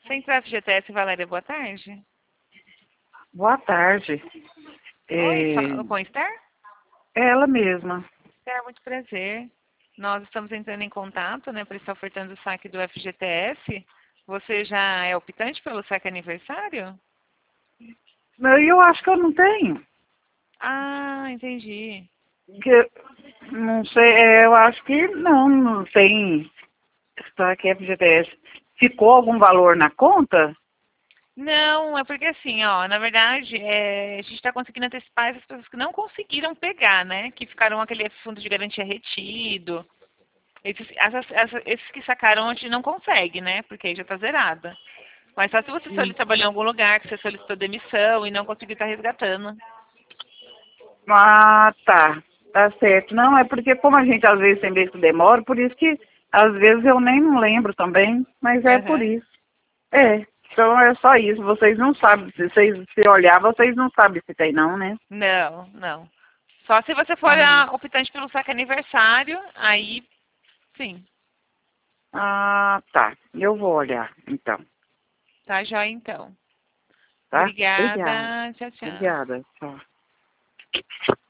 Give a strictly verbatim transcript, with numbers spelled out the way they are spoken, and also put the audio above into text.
Central F G T S, Valéria, boa tarde. Boa tarde. Oi, É, fala com a Esther? é ela mesma. Esther, muito prazer. Nós estamos entrando em contato, né, para estar ofertando o saque do F G T S. Você já é optante pelo saque aniversário? Não, eu acho que eu não tenho. Ah, entendi. Que, não sei, é, eu acho que não, não tem. Está aqui F G T S. Ficou algum valor na conta? Não, é porque assim, ó, na verdade, é, a gente está conseguindo antecipar essas pessoas que não conseguiram pegar, né? Que ficaram aquele fundo de garantia retido. Esses, essas- essa- esses que sacaram a gente não consegue, né? Porque aí já está zerada. Mas só se você Hum. solic- trabalhou em algum lugar que você solicitou demissão e não conseguiu estar resgatando. Ah, tá. Tá certo. Não, é porque como a gente às vezes tem vez que demora, por isso que às vezes eu nem não lembro também, mas é por Aham. isso. É. Então é só isso. Vocês não sabem. Se vocês se olhar, vocês não sabem se tem não, né? Não, não. Só se você for Ah, a optante pelo saque aniversário, aí sim. ah, tá. Eu vou olhar, então. Tá joia então. Tá? Obrigada. Obrigada. Tchau, tchau. Obrigada. Tchau.